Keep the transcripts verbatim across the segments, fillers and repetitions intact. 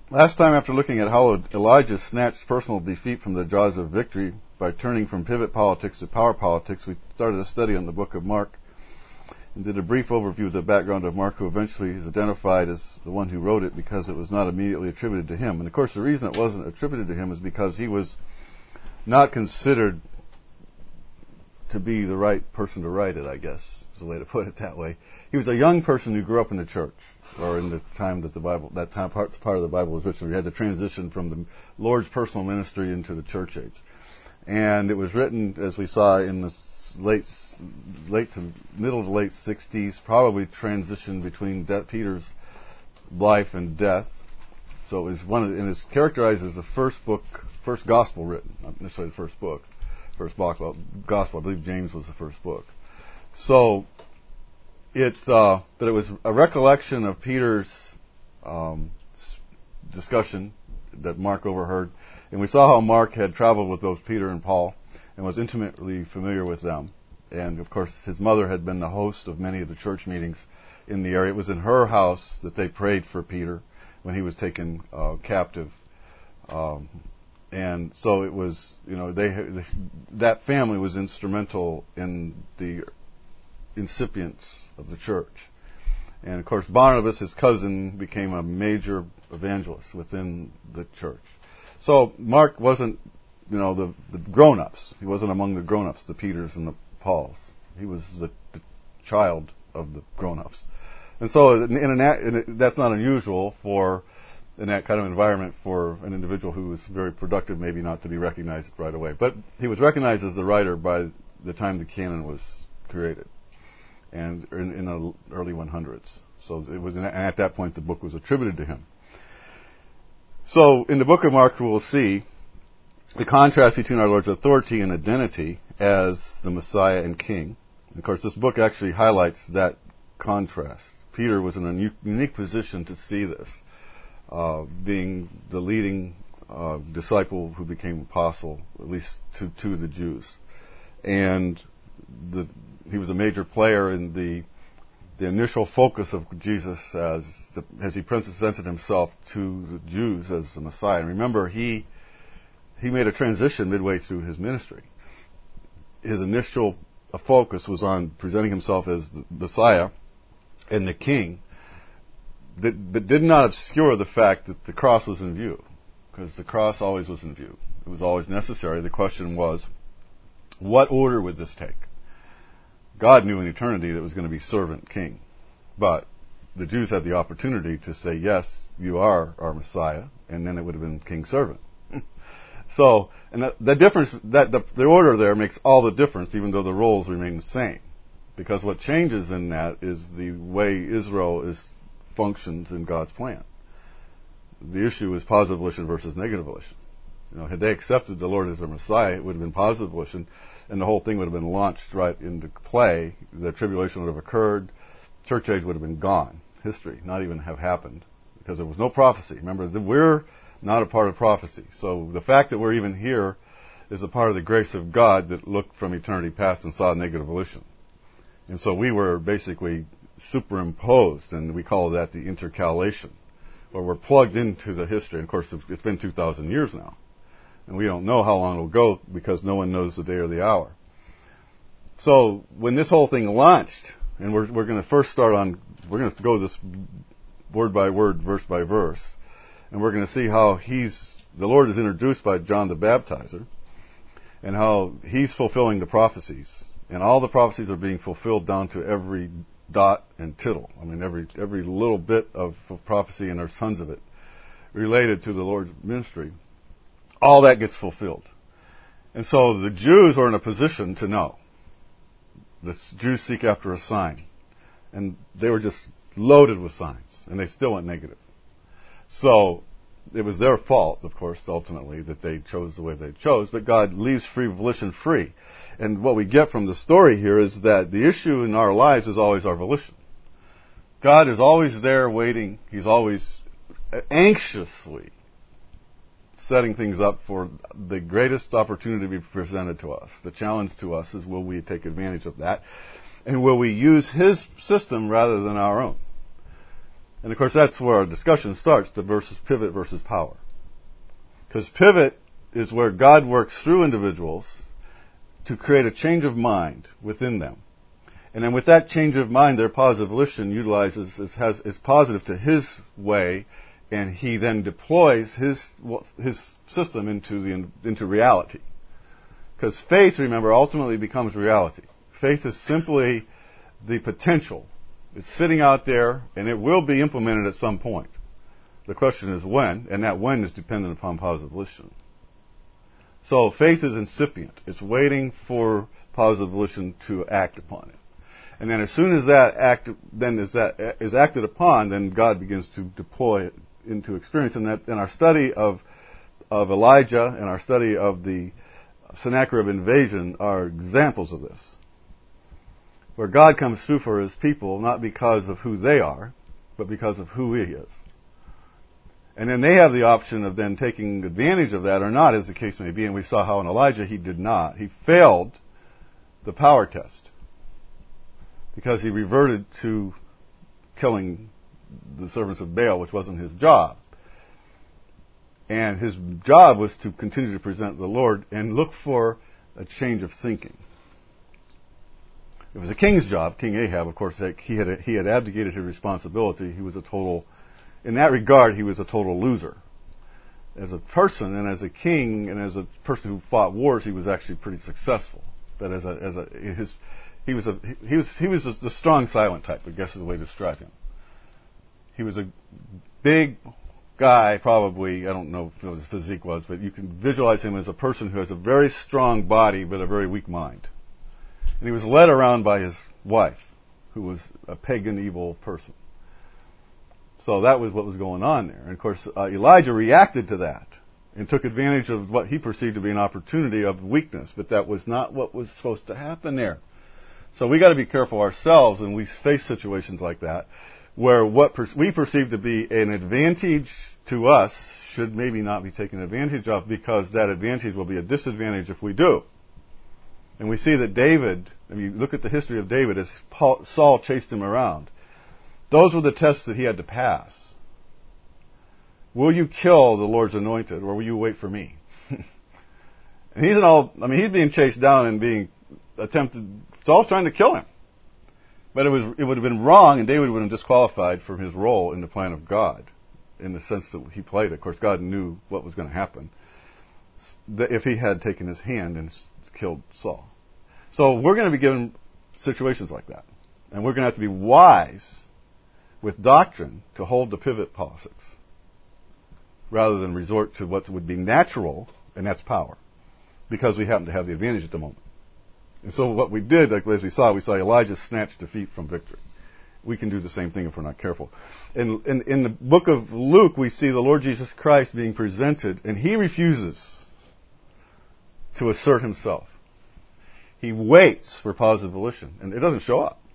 Last time, after looking at how Elijah snatched personal defeat from the jaws of victory by turning from pivot politics to power politics, we started a study on the book of Mark and did a brief overview of the background of Mark, who eventually is identified as the one who wrote it because it was not immediately attributed to him. And of course, the reason it wasn't attributed to him is because he was not considered to be the right person to write it, I guess, is the way to put it that way. He was a young person who grew up in the church, or in the time that the Bible, that time part, part of the Bible was written. We had to transition from the Lord's personal ministry into the church age. And it was written, as we saw, in the late, late to middle to late sixties, probably transitioned between De- Peter's life and death. So it was one of, the, and it's characterized as the first book, first gospel written, not necessarily the first book, first gospel. I believe James was the first book. So it, uh, but it was a recollection of Peter's um, discussion that Mark overheard, and we saw how Mark had traveled with both Peter and Paul and was intimately familiar with them. And of course, his mother had been the host of many of the church meetings in the area. It was in her house that they prayed for Peter when he was taken uh, captive. Um, and so it was, you know, they that family was instrumental in the incipience of the church. And of course, Barnabas, his cousin, became a major evangelist within the church. So Mark wasn't, you know, the, the grown-ups. He wasn't among the grown-ups, the Peters and the Pauls. He was the, the child of the grown-ups. And so in an, in that's not unusual for, in that kind of environment, for an individual who was very productive, maybe not to be recognized right away. But he was recognized as the writer by the time the canon was created, and in, in the early hundreds. So it was, at that point, the book was attributed to him. So in the book of Mark, we'll see the contrast between our Lord's authority and identity as the Messiah and King. And of course, this book actually highlights that contrast. Peter was in a unique position to see this, uh, being the leading uh, disciple who became apostle, at least to, to the Jews. And the, he was a major player in the the initial focus of Jesus as the, as he presented himself to the Jews as the Messiah. And remember, he he made a transition midway through his ministry. His initial focus was on presenting himself as the Messiah and the King, that, but did not obscure the fact that the cross was in view, because the cross always was in view. It was always necessary. The question was, what order would this take? God knew in eternity that it was going to be servant king. But the Jews had the opportunity to say, yes, you are our Messiah, and then it would have been king servant. So, and that, the difference, that the, the order there makes all the difference, even though the roles remain the same. Because what changes in that is the way Israel is functions in God's plan. The issue is positive volition versus negative volition. You know, had they accepted the Lord as their Messiah, it would have been positive volition, and the whole thing would have been launched right into play. The tribulation would have occurred. Church age would have been gone. History, not even have happened, because there was no prophecy. Remember, we're not a part of prophecy. So the fact that we're even here is a part of the grace of God that looked from eternity past and saw negative volition. And so we were basically superimposed, and we call that the intercalation, where we're plugged into the history. And of course, it's been two thousand years now. And we don't know how long it'll go because no one knows the day or the hour. So when this whole thing launched, and we're we're going to first start on, we're going to go this word by word, verse by verse, and we're going to see how he's, the Lord is introduced by John the Baptizer, and how he's fulfilling the prophecies. And all the prophecies are being fulfilled down to every dot and tittle. I mean, every every little bit of, of prophecy, and there's tons of it, related to the Lord's ministry. All that gets fulfilled. And so the Jews are in a position to know. The Jews seek after a sign. And they were just loaded with signs. And they still went negative. So it was their fault, of course, ultimately, that they chose the way they chose. But God leaves free volition free. And what we get from the story here is that the issue in our lives is always our volition. God is always there waiting. He's always anxiously setting things up for the greatest opportunity to be presented to us. The challenge to us is, will we take advantage of that? And will we use His system rather than our own? And of course, that's where our discussion starts, the versus pivot versus power. Because pivot is where God works through individuals to create a change of mind within them. And then with that change of mind, their positive volition utilizes, is, has, is positive to his way, and he then deploys his, his system into, the, into reality. Because faith, remember, ultimately becomes reality. Faith is simply the potential. It's sitting out there, and it will be implemented at some point. The question is when, and that when is dependent upon positive volition. So faith is incipient. It's waiting for positive volition to act upon it. And then as soon as that act, then is that is acted upon, then God begins to deploy it into experience. And that in our study of of Elijah and our study of the Sennacherib invasion are examples of this, where God comes through for his people not because of who they are, but because of who he is. And then they have the option of then taking advantage of that or not, as the case may be. And we saw how in Elijah he did not. He failed the power test because he reverted to killing the servants of Baal, which wasn't his job. And his job was to continue to present the Lord and look for a change of thinking. It was a king's job. King Ahab, of course, he had he had abdicated his responsibility. He was a total... In that regard, he was a total loser. As a person and as a king and as a person who fought wars, he was actually pretty successful. But as a as a his he was a he was he was the strong silent type, I guess is the way to describe him. He was a big guy, probably. I don't know what his physique was, but you can visualize him as a person who has a very strong body but a very weak mind. And he was led around by his wife, who was a pagan, evil person. So that was what was going on there. And of course, uh, Elijah reacted to that and took advantage of what he perceived to be an opportunity of weakness. But that was not what was supposed to happen there. So we got to be careful ourselves when we face situations like that, where what per- we perceive to be an advantage to us should maybe not be taken advantage of, because that advantage will be a disadvantage if we do. And we see that David, if you look at the history of David, as Paul, Saul chased him around, those were the tests that he had to pass. Will you kill the Lord's anointed, or will you wait for me? And he's in all, I mean, he's being chased down and being attempted, Saul's trying to kill him. But it was, it would have been wrong, and David would have been disqualified from his role in the plan of God, in the sense that he played it. Of course, God knew what was going to happen if he had taken his hand and killed Saul. So we're going to be given situations like that. And we're going to have to be wise with doctrine to hold the pivot politics, rather than resort to what would be natural, and that's power, because we happen to have the advantage at the moment. And so what we did, like as we saw, we saw Elijah snatch defeat from victory. We can do the same thing if we're not careful. In, in, in the book of Luke, we see the Lord Jesus Christ being presented, and he refuses to assert himself. He waits for positive volition, and it doesn't show up.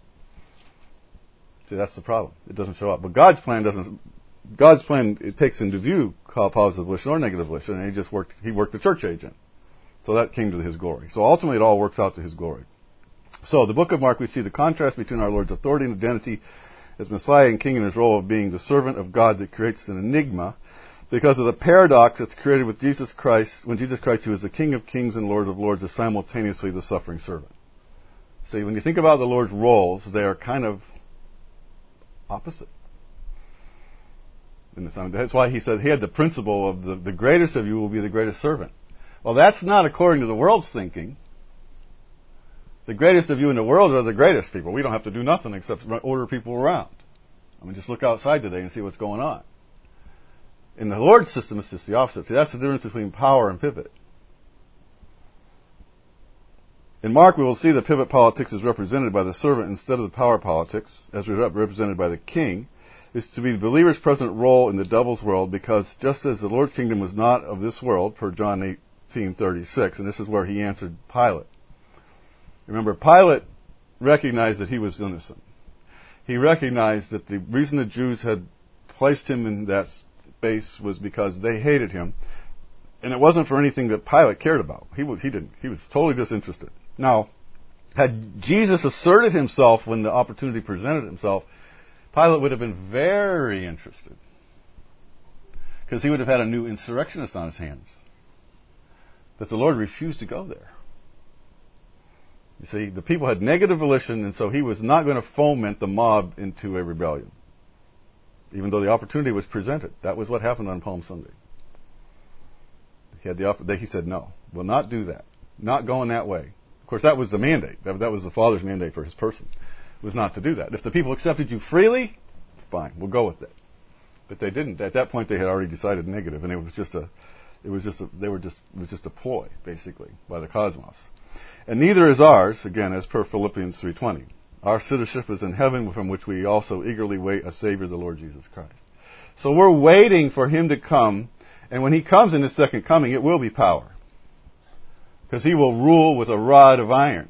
See, that's the problem. It doesn't show up. But God's plan doesn't. God's plan, it takes into view positive volition or negative volition, and he just worked. He worked the church age in, so that came to his glory. So ultimately, it all works out to his glory. So the book of Mark, we see the contrast between our Lord's authority and identity as Messiah and King, in his role of being the servant of God, that creates an enigma because of the paradox that's created with Jesus Christ, when Jesus Christ, who is the King of Kings and Lord of Lords, is simultaneously the suffering servant. See, when you think about the Lord's roles, they are kind of opposite. In the, that's why he said he had the principle of the, the greatest of you will be the greatest servant. Well, that's not according to the world's thinking. The greatest of you in the world are the greatest people. We don't have to do nothing except order people around. I mean, just look outside today and see what's going on. In the Lord's system, it's just the opposite. See, that's the difference between power and pivot. In Mark, we will see that pivot politics is represented by the servant instead of the power politics, as represented by the king, is to be the believer's present role in the devil's world, because just as the Lord's kingdom was not of this world, per John eighteen thirty-six, and this is where he answered Pilate. Remember, Pilate recognized that he was innocent. He recognized that the reason the Jews had placed him in that space was because they hated him, and it wasn't for anything that Pilate cared about. He was, he didn't. He was totally disinterested. Now, had Jesus asserted himself when the opportunity presented himself, Pilate would have been very interested, because he would have had a new insurrectionist on his hands. But the Lord refused to go there. You see, the people had negative volition, and so he was not going to foment the mob into a rebellion, even though the opportunity was presented. That was what happened on Palm Sunday. He had the op- he said, no, we'll not do that. Not going that way. Of course, that was the mandate. That, that was the Father's mandate for his person, was not to do that. If the people accepted you freely, fine, we'll go with it. But they didn't. At that point, they had already decided negative, and it was just a, it was just a, they were just, it was just a ploy, basically, by the cosmos. And neither is ours, again, as per Philippians three twenty. Our citizenship is in heaven, from which we also eagerly wait a Savior, the Lord Jesus Christ. So we're waiting for Him to come, and when He comes in His second coming, it will be power. Because He will rule with a rod of iron.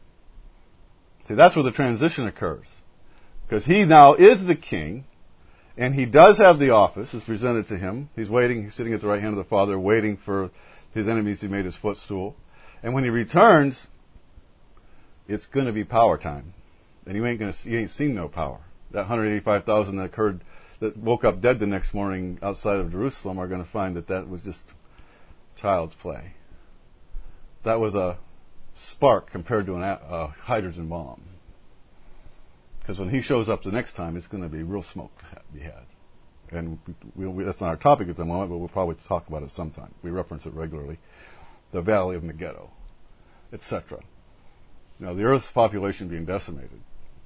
See, that's where the transition occurs. Because He now is the King, and He does have the office, is presented to Him. He's waiting, He's sitting at the right hand of the Father, waiting for His enemies He made His footstool. And when He returns, it's going to be power time. And you ain't going to, you ain't seen no power. That one hundred eighty-five thousand that occurred, that woke up dead the next morning outside of Jerusalem, are going to find that that was just child's play. That was a spark compared to an, a hydrogen bomb. Because when He shows up the next time, it's going to be real smoke to be had. And we, we, that's not our topic at the moment, but we'll probably talk about it sometime. We reference it regularly. The Valley of Megiddo, et cetera. Now, the Earth's population being decimated.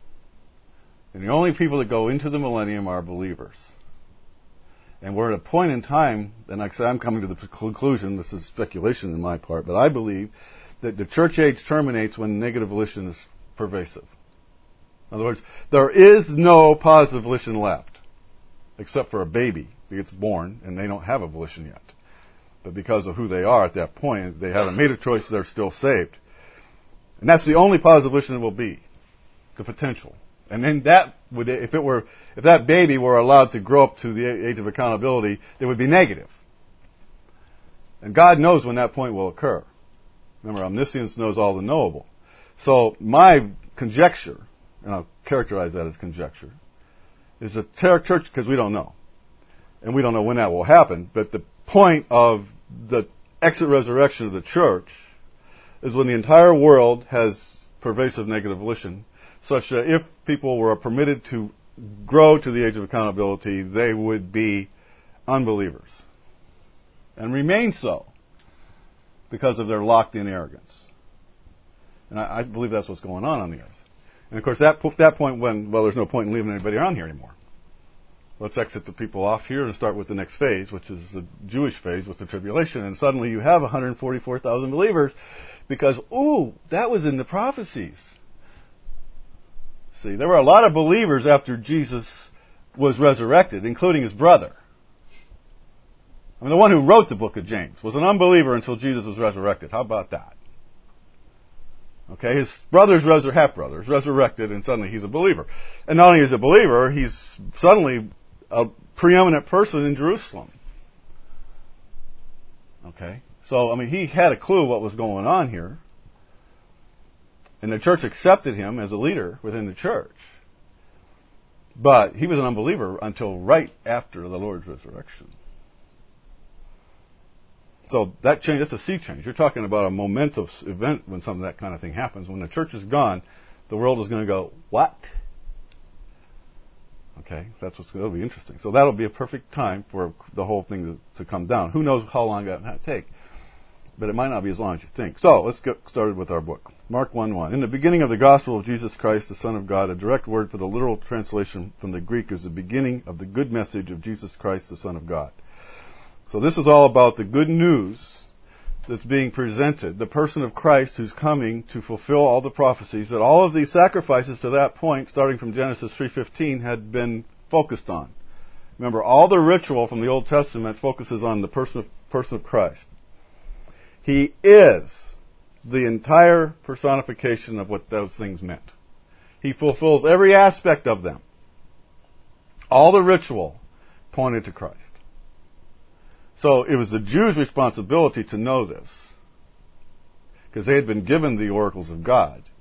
And the only people that go into the millennium are believers. And we're at a point in time, and like I say, I'm coming to the conclusion, this is speculation on my part, but I believe that the church age terminates when negative volition is pervasive. In other words, there is no positive volition left, except for a baby that gets born, and they don't have a volition yet. But because of who they are at that point, they haven't made a choice, they're still saved. And that's the only positive volition that will be, the potential. And then that would, if it were, if that baby were allowed to grow up to the age of accountability, it would be negative. And God knows when that point will occur. Remember, omniscience knows all the knowable. So my conjecture, and I'll characterize that as conjecture, is the church, because we don't know. And we don't know when that will happen, but the point of the exit resurrection of the church is when the entire world has pervasive negative volition, such that if people were permitted to grow to the age of accountability, they would be unbelievers. And remain so because of their locked-in arrogance. And I, I believe that's what's going on on the earth. And of course, that, that point when, well, there's no point in leaving anybody around here anymore. Let's exit the people off here and start with the next phase, which is the Jewish phase with the tribulation. And suddenly you have one hundred forty-four thousand believers because, ooh, that was in the prophecies. See, there were a lot of believers after Jesus was resurrected, including his brother. I mean, the one who wrote the book of James was an unbeliever until Jesus was resurrected. How about that? Okay, his brother's resur- half-brother is resurrected, and suddenly he's a believer. And not only is he a believer, he's suddenly a preeminent person in Jerusalem. Okay, so, I mean, he had a clue what was going on here. And the church accepted him as a leader within the church. But he was an unbeliever until right after the Lord's resurrection. So that change, that's a sea change. You're talking about a momentous event when some of that kind of thing happens. When the church is gone, the world is going to go, what? Okay, that's what's going to be interesting. So that'll be a perfect time for the whole thing to, to come down. Who knows how long that might take? But it might not be as long as you think. So let's get started with our book. Mark one one. In the beginning of the gospel of Jesus Christ, the Son of God, a direct word for the literal translation from the Greek is the beginning of the good message of Jesus Christ, the Son of God. So this is all about the good news that's being presented, the person of Christ who's coming to fulfill all the prophecies that all of these sacrifices to that point, starting from Genesis three fifteen, had been focused on. Remember, all the ritual from the Old Testament focuses on the person of, person of Christ. He is the entire personification of what those things meant. He fulfills every aspect of them. All the ritual pointed to Christ. So it was the Jews' responsibility to know this, because they had been given the oracles of God.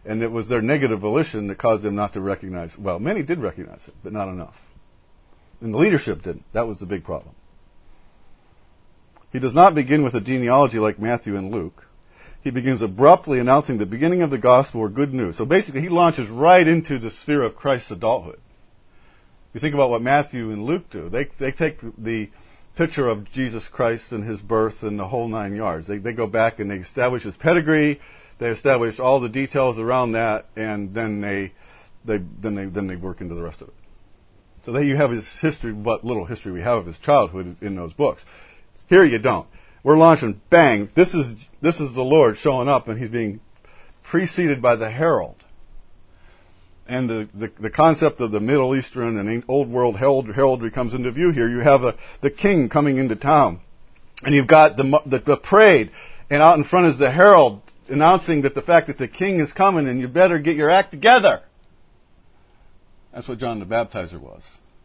And it was their negative volition that caused them not to recognize. Well, many did recognize it, but not enough. And the leadership didn't. That was the big problem. He does not begin with a genealogy like Matthew and Luke. He begins abruptly announcing the beginning of the gospel or good news. So basically, he launches right into the sphere of Christ's adulthood. You think about what Matthew and Luke do. They they take the picture of Jesus Christ and his birth and the whole nine yards. They they go back and they establish his pedigree. They establish all the details around that, and then they they then they then they work into the rest of it. So there you have his history, what little history we have of his childhood in those books. Here you don't. We're launching, bang, this is this is the Lord showing up, and he's being preceded by the herald. And the, the, the concept of the Middle Eastern and Old World herald, heraldry comes into view here. You have the, the king coming into town, and you've got the, the, the parade, and out in front is the herald announcing that the fact that the king is coming, and you better get your act together. That's what John the Baptizer was.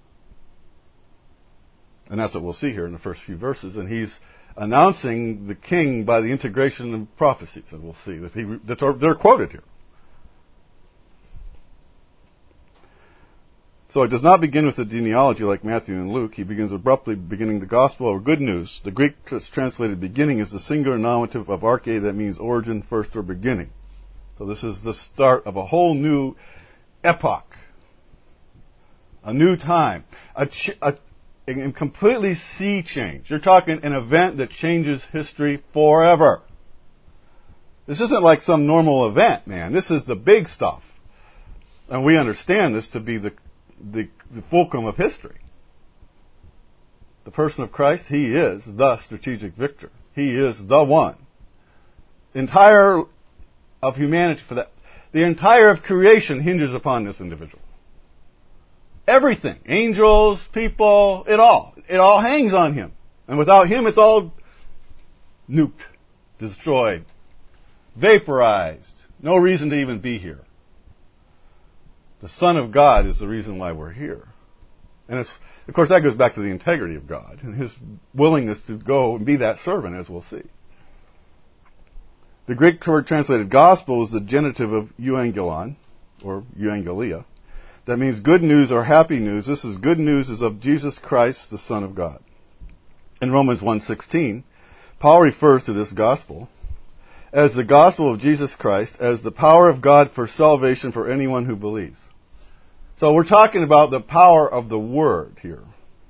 And that's what we'll see here in the first few verses. And he's announcing the king by the integration of prophecies. And we'll see that he, that they're quoted here. So it does not begin with a genealogy like Matthew and Luke. He begins abruptly beginning the gospel or good news. The Greek translated beginning is the singular nominative of arche that means origin, first, or beginning. So this is the start of a whole new epoch. A new time. A, ch- a, a completely sea change. You're talking an event that changes history forever. This isn't like some normal event, man. This is the big stuff. And we understand this to be the The, the fulcrum of history. The person of Christ, he is the strategic victor. He is the one. The entire of humanity, for that, the entire of creation hinges upon this individual. Everything, angels, people, it all, it all hangs on him. And without him, it's all nuked, destroyed, vaporized. No reason to even be here. The Son of God is the reason why we're here. And it's, of course, that goes back to the integrity of God and his willingness to go and be that servant, as we'll see. The Greek word translated gospel is the genitive of euangelon, or euangelia. That means good news or happy news. This is good news is of Jesus Christ, the Son of God. In Romans one sixteen, Paul refers to this gospel as the gospel of Jesus Christ, as the power of God for salvation for anyone who believes. So we're talking about the power of the Word here.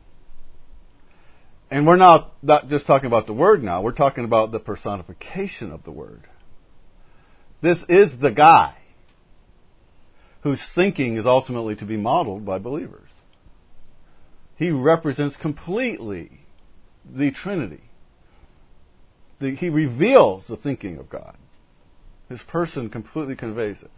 And we're not, not just talking about the Word now, we're talking about the personification of the Word. This is the guy whose thinking is ultimately to be modeled by believers. He represents completely the Trinity. The, he reveals the thinking of God. His person completely conveys it.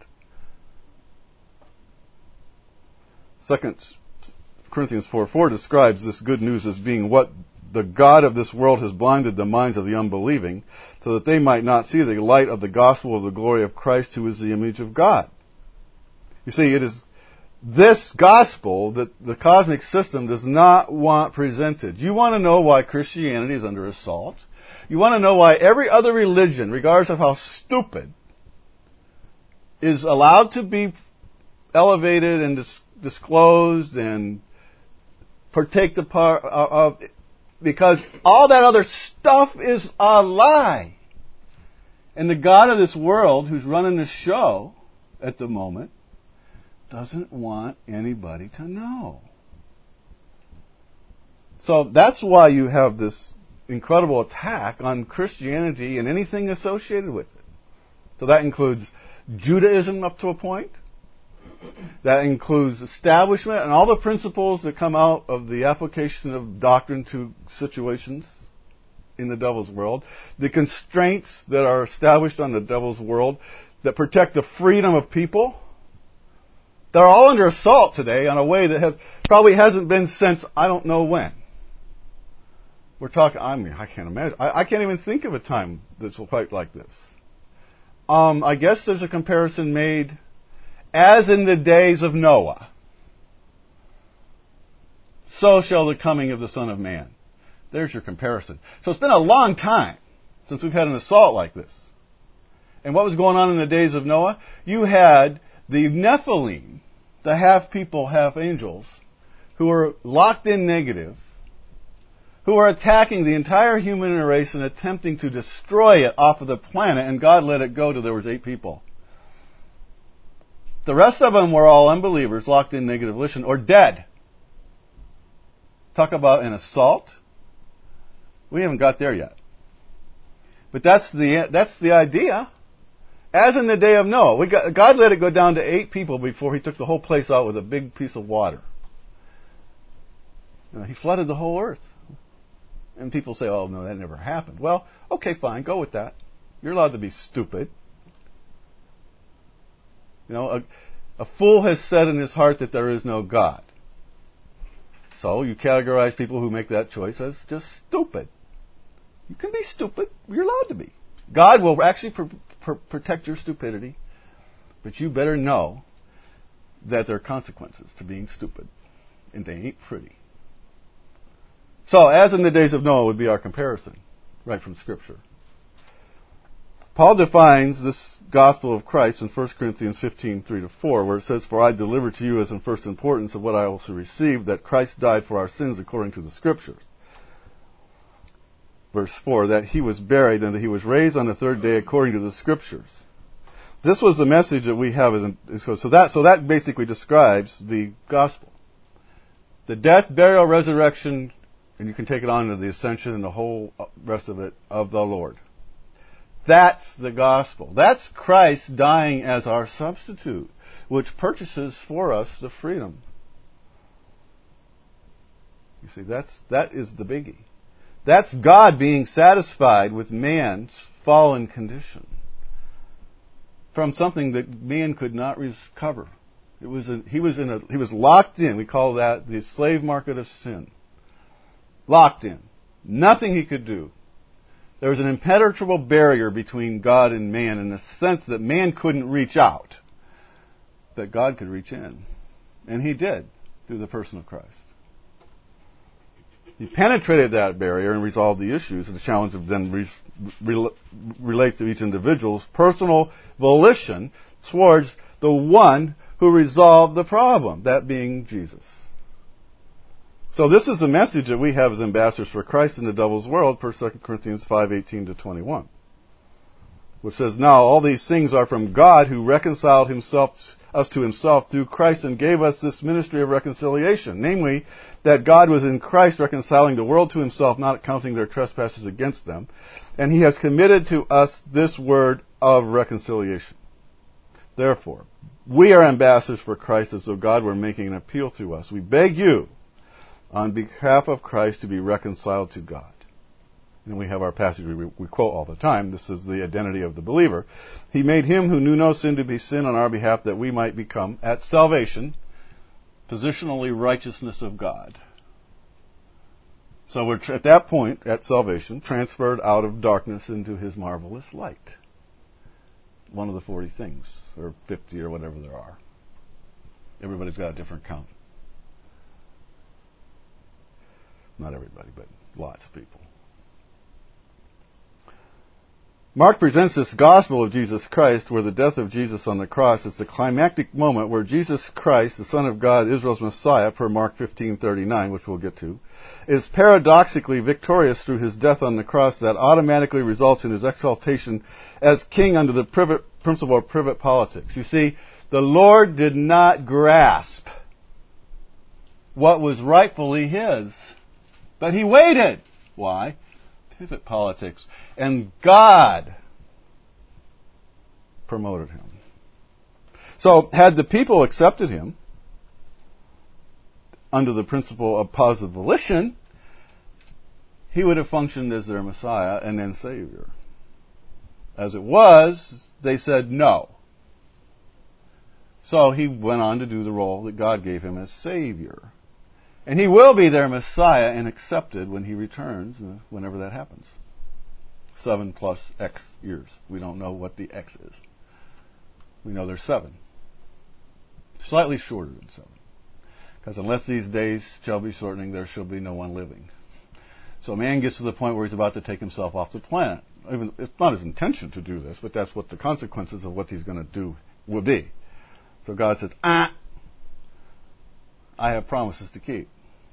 Second Corinthians four four describes this good news as being what the God of this world has blinded the minds of the unbelieving, so that they might not see the light of the gospel of the glory of Christ, who is the image of God. You see, it is this gospel that the cosmic system does not want presented. You want to know why Christianity is under assault? You want to know why every other religion, regardless of how stupid, is allowed to be elevated and dis- disclosed and partake the part of, because all that other stuff is a lie. And the God of this world, who's running the show at the moment, doesn't want anybody to know. So that's why you have this incredible attack on Christianity and anything associated with it. So that includes Judaism up to a point. That includes establishment and all the principles that come out of the application of doctrine to situations in the devil's world. The constraints that are established on the devil's world that protect the freedom of people. They're all under assault today in a way that has, probably hasn't been since I don't know when. We're talking, I mean, I can't imagine. I, I can't even think of a time that's quite like this. Um, I guess there's a comparison made as in the days of Noah. So shall the coming of the Son of Man. There's your comparison. So it's been a long time since we've had an assault like this. And what was going on in the days of Noah? You had the Nephilim, the half people, half angels, who were locked in negative, who were attacking the entire human race and attempting to destroy it off of the planet, and God let it go till there was eight people. The rest of them were all unbelievers, locked in negative volition, or dead. Talk about an assault. We haven't got there yet. But that's the that's the idea. As in the day of Noah, we got, God let it go down to eight people before He took the whole place out with a big piece of water. You know, he flooded the whole earth. And people say, oh, no, that never happened. Well, okay, fine, go with that. You're allowed to be stupid. You know, a, a fool has said in his heart that there is no God. So you categorize people who make that choice as just stupid. You can be stupid. You're allowed to be. God will actually pr- pr- protect your stupidity, but you better know that there are consequences to being stupid, and they ain't pretty. So, as in the days of Noah would be our comparison, right from Scripture. Paul defines this gospel of Christ in First Corinthians fifteen, three to four, where it says, "For I delivered to you as in first importance of what I also received, that Christ died for our sins according to the Scriptures." Verse four, that He was buried and that He was raised on the third day according to the Scriptures. This was the message that we have. As, so, that, so that basically describes the gospel. The death, burial, resurrection, and you can take it on to the ascension and the whole rest of it, of the Lord. That's the gospel. That's Christ dying as our substitute, which purchases for us the freedom. You see, that's, that is the biggie. That's God being satisfied with man's fallen condition from something that man could not recover. It was a, he was in a, he was locked in. We call that the slave market of sin. Locked in. Nothing he could do. There was an impenetrable barrier between God and man in the sense that man couldn't reach out, but God could reach in. And He did through the person of Christ. He penetrated that barrier and resolved the issues. The challenge of then re- re- relates to each individual's personal volition towards the one who resolved the problem, that being Jesus. So this is the message that we have as ambassadors for Christ in the devil's world, per Second Corinthians five, eighteen to twenty-one. Which says, "Now all these things are from God, who reconciled himself, us to Himself through Christ and gave us this ministry of reconciliation. Namely, that God was in Christ reconciling the world to Himself, not counting their trespasses against them. And He has committed to us this word of reconciliation. Therefore, we are ambassadors for Christ, as though God were making an appeal through us. We beg you, on behalf of Christ, to be reconciled to God." And we have our passage we, we quote all the time. This is the identity of the believer. "He made Him who knew no sin to be sin on our behalf, that we might become, at salvation, positionally righteousness of God." So we're tr- at that point, at salvation, transferred out of darkness into His marvelous light. One of the forty things, or fifty, or whatever there are. Everybody's got a different count. Not everybody, but lots of people. Mark presents this gospel of Jesus Christ, where the death of Jesus on the cross is the climactic moment where Jesus Christ, the Son of God, Israel's Messiah, per Mark fifteen thirty-nine, which we'll get to, is paradoxically victorious through His death on the cross that automatically results in His exaltation as king under the privet, principle of privet politics. You see, the Lord did not grasp what was rightfully His, but He waited. Why? Pivot politics. And God promoted Him. So, had the people accepted Him under the principle of positive volition, He would have functioned as their Messiah and then Savior. As it was, they said no. So He went on to do the role that God gave Him as Savior. And He will be their Messiah and accepted when He returns, whenever that happens. Seven plus X years. We don't know what the X is. We know there's seven. Slightly shorter than seven. Because unless these days shall be shortening, there shall be no one living. So man gets to the point where he's about to take himself off the planet. even it's not his intention to do this, but that's what the consequences of what he's going to do will be. So God says, ah, I have promises to keep.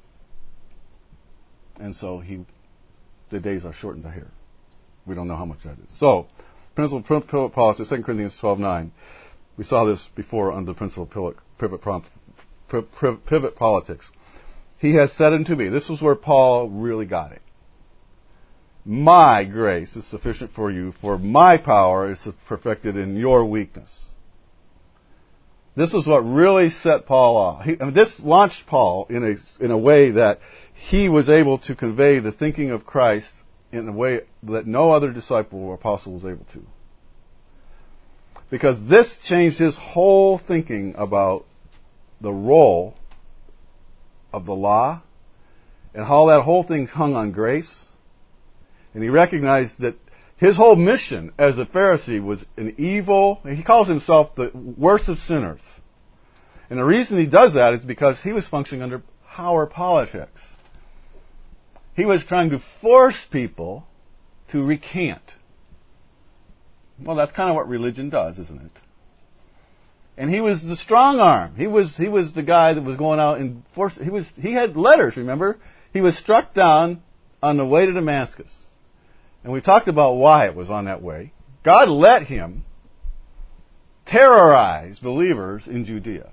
And so he, the days are shortened to here. We don't know how much that is. So, principle of pivot politics, Second Corinthians twelve nine. We saw this before under the principle of pivot, pivot, prompt, pivot, pivot politics. He has said unto me, this was where Paul really got it. My grace is sufficient for you, for my power is perfected in your weakness. This is what really set Paul off. He, I mean, this launched Paul in a, in a way that he was able to convey the thinking of Christ in a way that no other disciple or apostle was able to. Because this changed his whole thinking about the role of the law and how that whole thing hung on grace. And he recognized that his whole mission as a Pharisee was an evil, he calls himself the worst of sinners. And the reason he does that is because he was functioning under power politics. He was trying to force people to recant. Well, that's kind of what religion does, isn't it? And he was the strong arm. He was he was the guy that was going out and forced. He was he had letters. Remember, he was struck down on the way to Damascus, and we talked about why it was on that way. God let him terrorize believers in Judea,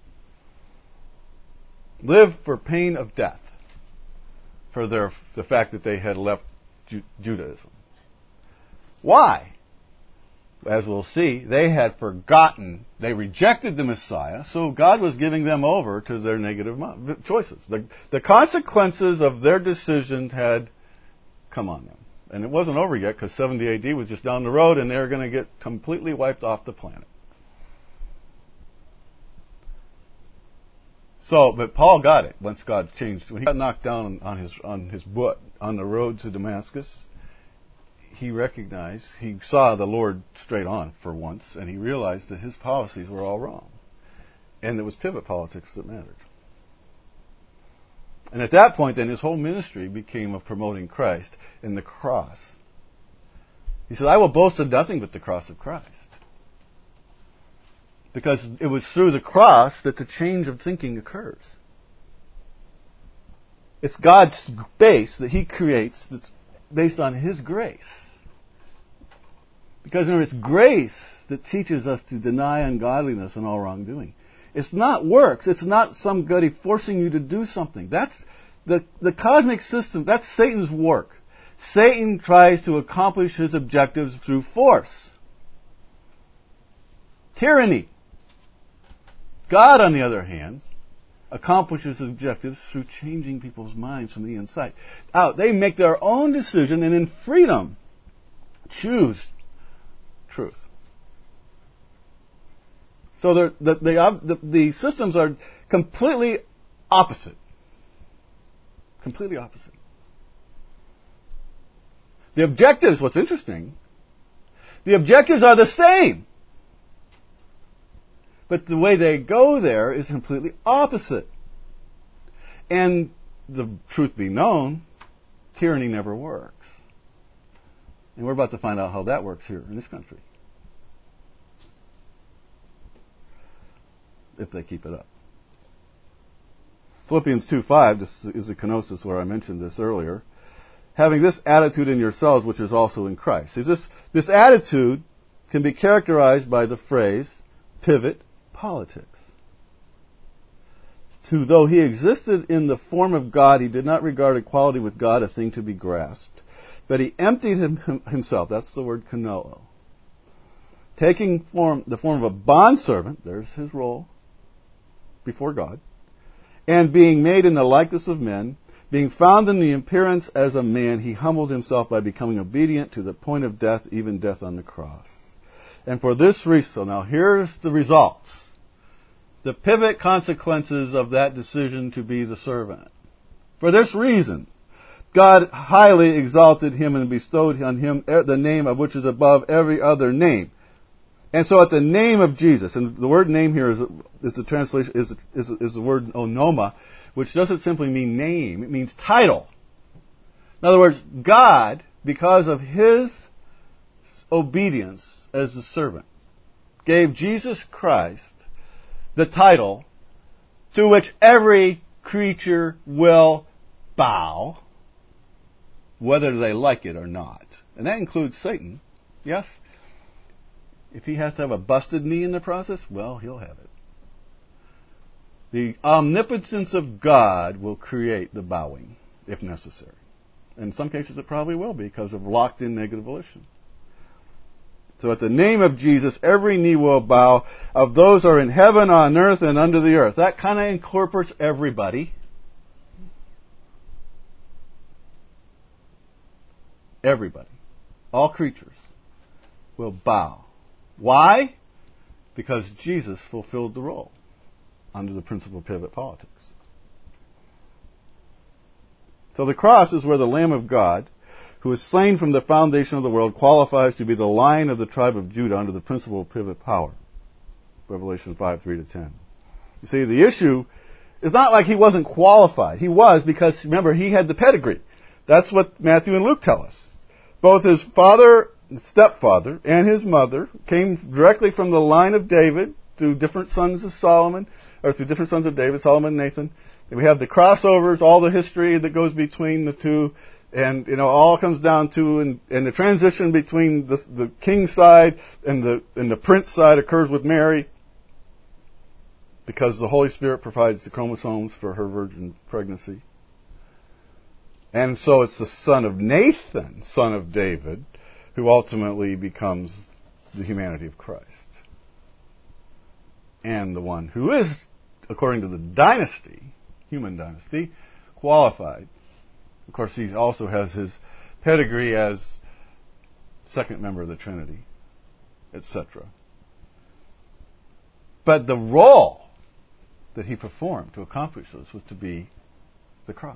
live for pain of death for their the fact that they had left Ju- Judaism. Why? As we'll see, they had forgotten, they rejected the Messiah, so God was giving them over to their negative choices. The, the consequences of their decisions had come on them. And it wasn't over yet because seventy A D was just down the road and they were going to get completely wiped off the planet. So, but Paul got it once God changed. When he got knocked down on his, on his butt on the road to Damascus, he recognized, he saw the Lord straight on for once, and he realized that his policies were all wrong. And it was pivot politics that mattered. And at that point, then, his whole ministry became of promoting Christ and the cross. He said, I will boast of nothing but the cross of Christ. Because it was through the cross that the change of thinking occurs. It's God's base that he creates that's based on his grace. Because remember, it's grace that teaches us to deny ungodliness and all wrongdoing. It's not works. It's not somebody forcing you to do something. That's the, the cosmic system. That's Satan's work. Satan tries to accomplish his objectives through force. Tyranny. God, on the other hand, accomplishes his objectives through changing people's minds from the inside out. They make their own decision and in freedom choose truth. So the, the, the, the systems are completely opposite. Completely opposite. The objectives, what's interesting, the objectives are the same. But the way they go there is completely opposite. And the truth be known, tyranny never works. And we're about to find out how that works here in this country. If they keep it up. Philippians two five, this is the kenosis where I mentioned this earlier. Having this attitude in yourselves, which is also in Christ. See, this, this attitude can be characterized by the phrase, pivot politics. To though he existed in the form of God, he did not regard equality with God a thing to be grasped, but he emptied him, himself. That's the word kanoo. Taking form, the form of a bondservant, there's his role before God, and being made in the likeness of men, being found in the appearance as a man, he humbled himself by becoming obedient to the point of death, even death on the cross. And for this reason, so now here's the results. The pivot consequences of that decision to be the servant. For this reason, God highly exalted him and bestowed on him the name of which is above every other name. And so at the name of Jesus, and the word name here is, is the translation is, is, is the word onoma, which doesn't simply mean name, it means title. In other words, God, because of his obedience as the servant gave Jesus Christ the title to which every creature will bow, whether they like it or not. And that includes Satan. Yes? If he has to have a busted knee in the process, well, he'll have it. The omnipotence of God will create the bowing, if necessary. In some cases it probably will be because of locked-in negative volition. So at the name of Jesus, every knee will bow of those who are in heaven, on earth, and under the earth. That kind of incorporates everybody. Everybody. All creatures will bow. Why? Because Jesus fulfilled the role under the principle of pivot politics. So the cross is where the Lamb of God, who is slain from the foundation of the world, qualifies to be the Lion of the tribe of Judah under the principle of pivot power. Revelation five, three to ten. You see, the issue is not like he wasn't qualified. He was, because, remember, he had the pedigree. That's what Matthew and Luke tell us. Both his father, stepfather, and his mother came directly from the line of David through different sons of Solomon, or through different sons of David, Solomon and Nathan. And we have the crossovers, all the history that goes between the two. And, you know, all comes down to, and, and the transition between the, the king side and the, and the prince side occurs with Mary, because the Holy Spirit provides the chromosomes for her virgin pregnancy. And so it's the son of Nathan, son of David, who ultimately becomes the humanity of Christ. And the one who is, according to the dynasty, human dynasty, qualified. Of course, he also has his pedigree as second member of the Trinity, et cetera. But the role that he performed to accomplish this was to be the cross.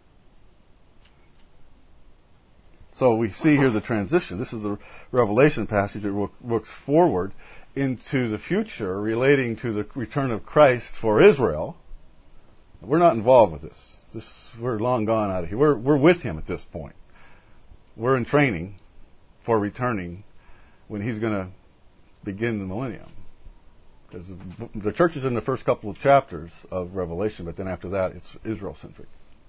So we see here the transition. This is the Revelation passage that works forward into the future relating to the return of Christ for Israel. We're not involved with this. this we're long gone out of here. We're, we're with him at this point. We're in training for returning when he's going to begin the millennium. Because the church is in the first couple of chapters of Revelation, but then after that it's Israel-centric.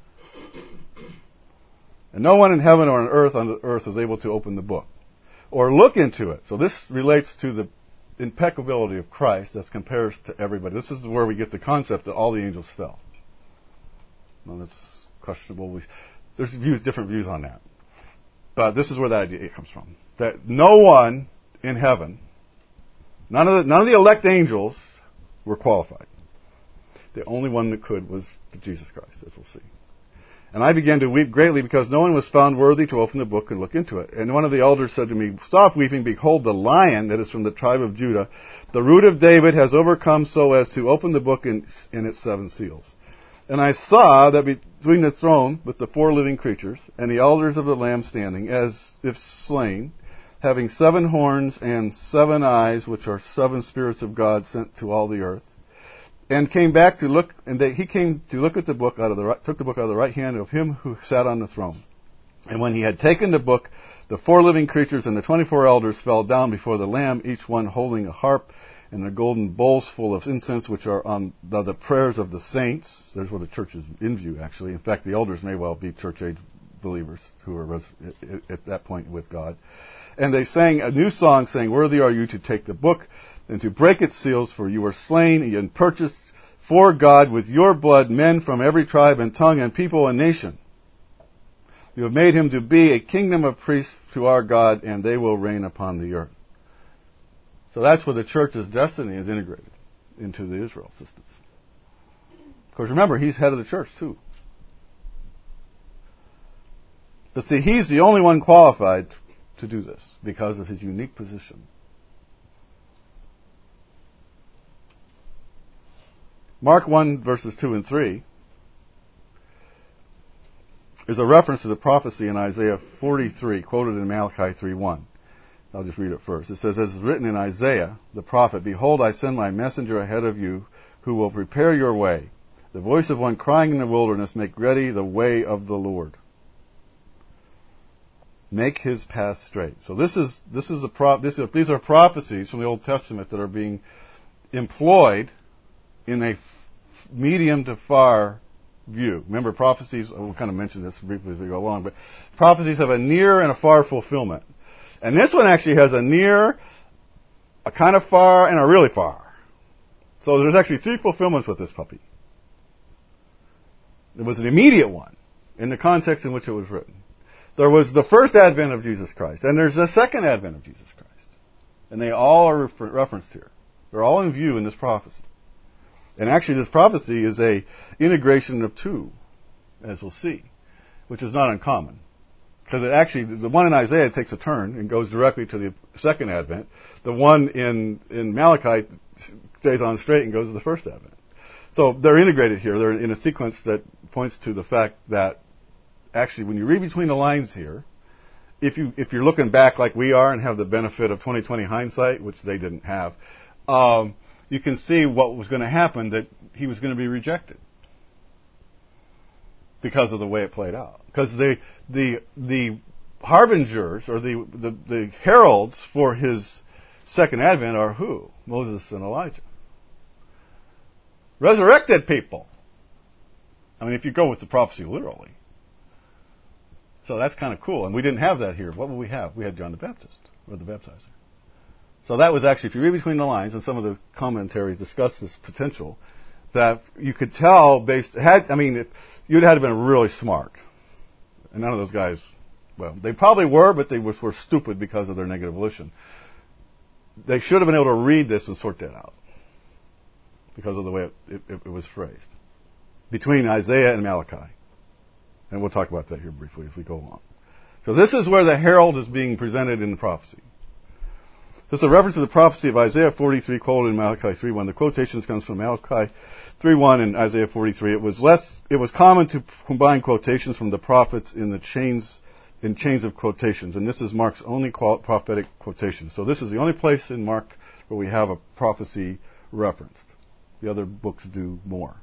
And no one in heaven or on earth on the earth is able to open the book or look into it. So this relates to the impeccability of Christ as compares to everybody. This is where we get the concept that all the angels fell. Now that's questionable. We, there's views, different views on that. But this is where that idea comes from. That no one in heaven, none of the, none of the elect angels were qualified. The only one that could was Jesus Christ, as we'll see. And I began to weep greatly because no one was found worthy to open the book and look into it. And one of the elders said to me, "Stop weeping. Behold, the Lion that is from the tribe of Judah, the root of David, has overcome so as to open the book in, in its seven seals." And I saw that between the throne with the four living creatures and the elders of the Lamb standing, as if slain, having seven horns and seven eyes, which are seven spirits of God sent to all the earth, and came back to look, and they, he came to look at the book out of the right, took the book out of the right hand of him who sat on the throne. And when he had taken the book, the four living creatures and the twenty-four elders fell down before the Lamb, each one holding a harp and the golden bowls full of incense, which are on the, the prayers of the saints. There's where the church is in view, actually. In fact, the elders may well be church-age believers who are res- at that point with God. And they sang a new song, saying, "Worthy are you to take the book and to break its seals, for you were slain and purchased for God with your blood men from every tribe and tongue and people and nation. You have made him to be a kingdom of priests to our God, and they will reign upon the earth." So that's where the church's destiny is integrated into the Israel systems. Of course, remember, he's head of the church too. But see, he's the only one qualified to do this because of his unique position. Mark one, verses two and three is a reference to the prophecy in Isaiah forty-three, quoted in Malachi three one. I'll just read it first. It says, as is written in Isaiah, the prophet, "Behold, I send my messenger ahead of you, who will prepare your way. The voice of one crying in the wilderness, make ready the way of the Lord." make his path straight. So this is this is a pro, this is, these are prophecies from the Old Testament that are being employed in a f- medium to far view. Remember, prophecies, we'll kind of mention this briefly as we go along, but prophecies have a near and a far fulfillment. And this one actually has a near, a kind of far, and a really far. So there's actually three fulfillments with this puppy. There was an immediate one in the context in which it was written. There was the first advent of Jesus Christ, and there's the second advent of Jesus Christ. And they all are refer- referenced here. They're all in view in this prophecy. And actually this prophecy is a integration of two, as we'll see, which is not uncommon. Because it actually, the one in Isaiah takes a turn and goes directly to the second advent. The one in, in Malachi stays on straight and goes to the first advent. So they're integrated here. They're in a sequence that points to the fact that actually when you read between the lines here, if you, if you're looking back like we are and have the benefit of twenty twenty hindsight, which they didn't have, um, you can see what was going to happen, that he was going to be rejected because of the way it played out. Because the the the harbingers, or the, the the heralds for his second advent are who? Moses and Elijah. Resurrected people. I mean, if you go with the prophecy literally. So that's kind of cool. And we didn't have that here. What would we have? We had John the Baptist, or the baptizer. So that was actually, if you read between the lines, and some of the commentaries discuss this potential, that you could tell based, had, I mean, if, you'd had to have been really smart. And none of those guys, well, they probably were, but they was, were stupid because of their negative volition. They should have been able to read this and sort that out because of the way it, it, it was phrased. Between Isaiah and Malachi. And we'll talk about that here briefly as we go along. So this is where the herald is being presented in the prophecy. This is a reference to the prophecy of Isaiah forty-three quoted in Malachi three one. The quotations comes from Malachi three one and Isaiah forty-three. It was less, it was common to combine quotations from the prophets in the chains, in chains of quotations. And this is Mark's only prophetic quotation. So this is the only place in Mark where we have a prophecy referenced. The other books do more.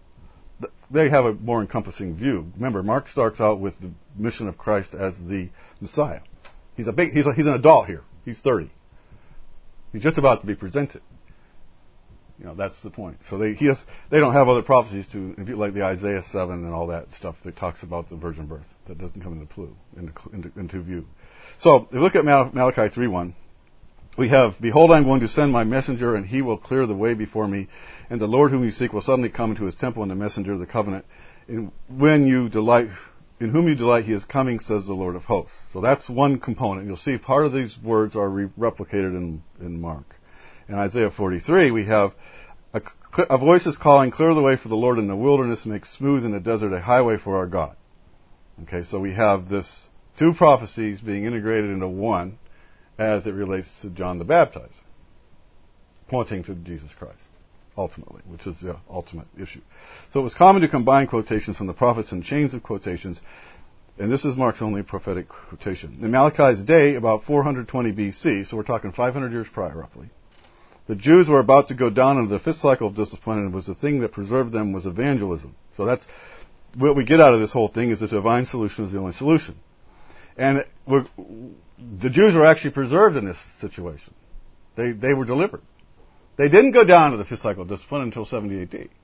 They have a more encompassing view. Remember, Mark starts out with the mission of Christ as the Messiah. He's a big, he's a, he's an adult here. He's thirty. He's just about to be presented. You know, that's the point. So they, he has, they don't have other prophecies to, like the Isaiah seven and all that stuff that talks about the virgin birth. That doesn't come into, clue, into, into, into view. So, if you look at Mal- Malachi three one, we have, Behold, I am going to send my messenger, and he will clear the way before me. And the Lord whom you seek will suddenly come into his temple, and the messenger of the covenant. In, when you delight, in whom you delight, he is coming, says the Lord of hosts. So that's one component. You'll see part of these words are re- replicated in, in Mark. In Isaiah forty-three, we have, a, a voice is calling, clear the way for the Lord in the wilderness, make smooth in the desert a highway for our God. Okay, so we have this two prophecies being integrated into one, as it relates to John the Baptizer, pointing to Jesus Christ, ultimately, which is the ultimate issue. So it was common to combine quotations from the prophets in chains of quotations, and this is Mark's only prophetic quotation. In Malachi's day, about four hundred twenty B C, so we're talking five hundred years prior, roughly, the Jews were about to go down into the fifth cycle of discipline, and it was the thing that preserved them was evangelism. So that's what we get out of this whole thing, is that divine solution is the only solution. And we're, the Jews were actually preserved in this situation. They they were delivered. They didn't go down to the fifth cycle of discipline until seventy A D.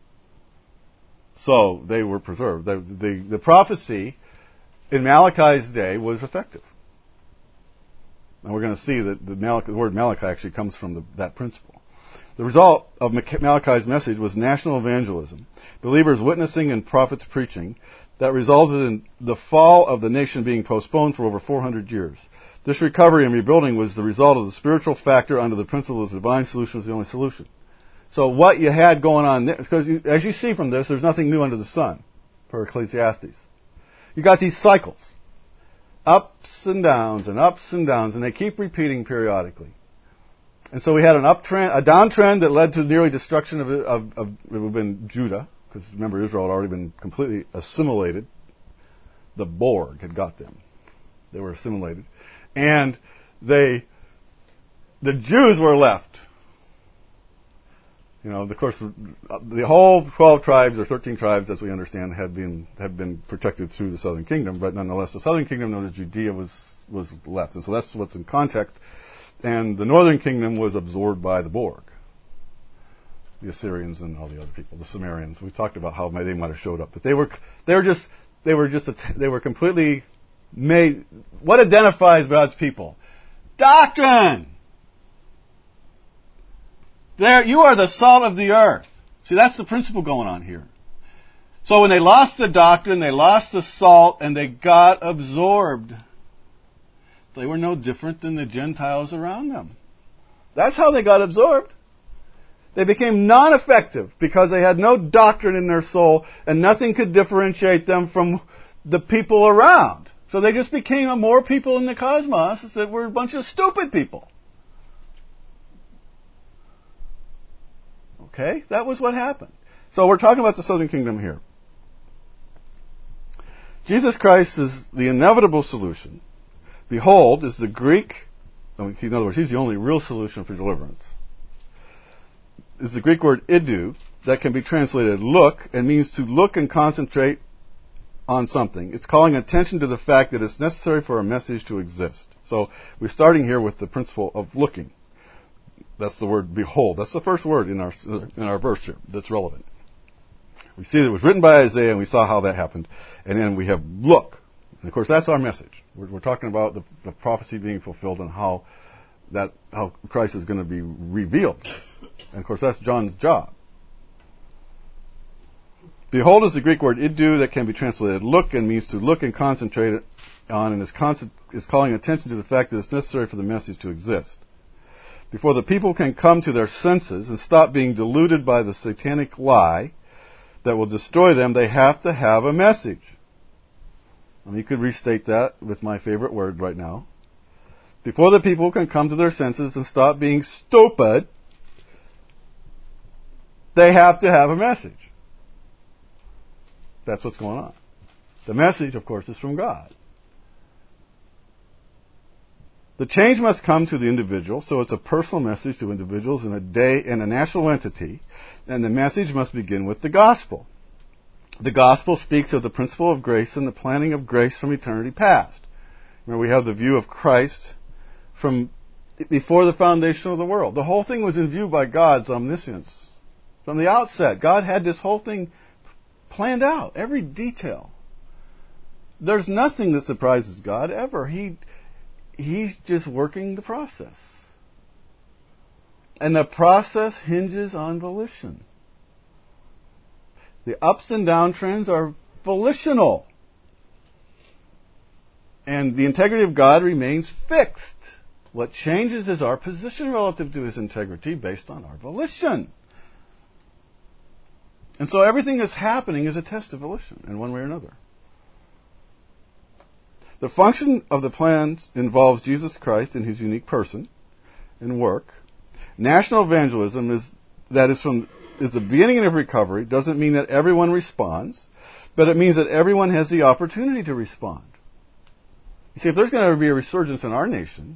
So they were preserved. The, the, the prophecy in Malachi's day was effective. And we're going to see that the, Malachi, the word Malachi actually comes from the, that principle. The result of Malachi's message was national evangelism, believers witnessing and prophets preaching, that resulted in the fall of the nation being postponed for over four hundred years. This recovery and rebuilding was the result of the spiritual factor under the principle that the divine solution was the only solution. So what you had going on there, because you, as you see from this, there's nothing new under the sun for Ecclesiastes. You got these cycles, ups and downs and ups and downs, and they keep repeating periodically. And so we had an uptrend, a downtrend that led to nearly destruction of, of, of it would have been Judah, because remember Israel had already been completely assimilated. The Borg had got them. They were assimilated. And they, the Jews were left. You know, of course, the whole twelve tribes or thirteen tribes, as we understand, had been had been protected through the southern kingdom, but nonetheless, the southern kingdom, known as Judea, was was left, and so that's what's in context. And the northern kingdom was absorbed by the Borg, the Assyrians and all the other people, the Sumerians. We talked about how they might have showed up, but they were they were just they were just a, they were completely made. What identifies God's people? Doctrine. There, you are the salt of the earth. See, that's the principle going on here. So when they lost the doctrine, they lost the salt, and they got absorbed. They were no different than the Gentiles around them. That's how they got absorbed. They became non-effective because they had no doctrine in their soul, and nothing could differentiate them from the people around. So they just became more people in the cosmos that were a bunch of stupid people. Okay? That was what happened. So we're talking about the southern kingdom here. Jesus Christ is the inevitable solution. Behold is the Greek, in other words, he's the only real solution for deliverance. Is the Greek word idu that can be translated look and means to look and concentrate on something. It's calling attention to the fact that it's necessary for a message to exist. So we're starting here with the principle of looking. That's the word behold. That's the first word in our in our verse here that's relevant. We see that it was written by Isaiah, and we saw how that happened. And then we have look. And of course, that's our message. We're, we're talking about the, the prophecy being fulfilled and how that how Christ is going to be revealed. And of course, that's John's job. Behold is the Greek word idu that can be translated look and means to look and concentrate on, and is, con- is calling attention to the fact that it's necessary for the message to exist. Before the people can come to their senses and stop being deluded by the satanic lie that will destroy them, they have to have a message. And you could restate that with my favorite word right now. Before the people can come to their senses and stop being stupid, they have to have a message. That's what's going on. The message, of course, is from God. The change must come to the individual, so it's a personal message to individuals in a day in a national entity, and the message must begin with the gospel. The gospel speaks of the principle of grace and the planning of grace from eternity past. Remember, we have the view of Christ from before the foundation of the world. The whole thing was in view by God's omniscience. From the outset, God had this whole thing planned out, every detail. There's nothing that surprises God ever. He He's just working the process. And the process hinges on volition. The ups and down trends are volitional. And the integrity of God remains fixed. What changes is our position relative to His integrity based on our volition. And so everything that's happening is a test of volition in one way or another. The function of the plan involves Jesus Christ in His unique person and work. National evangelism is that is from is the beginning of recovery. Doesn't mean that everyone responds, but it means that everyone has the opportunity to respond. You see, if there's going to be a resurgence in our nation,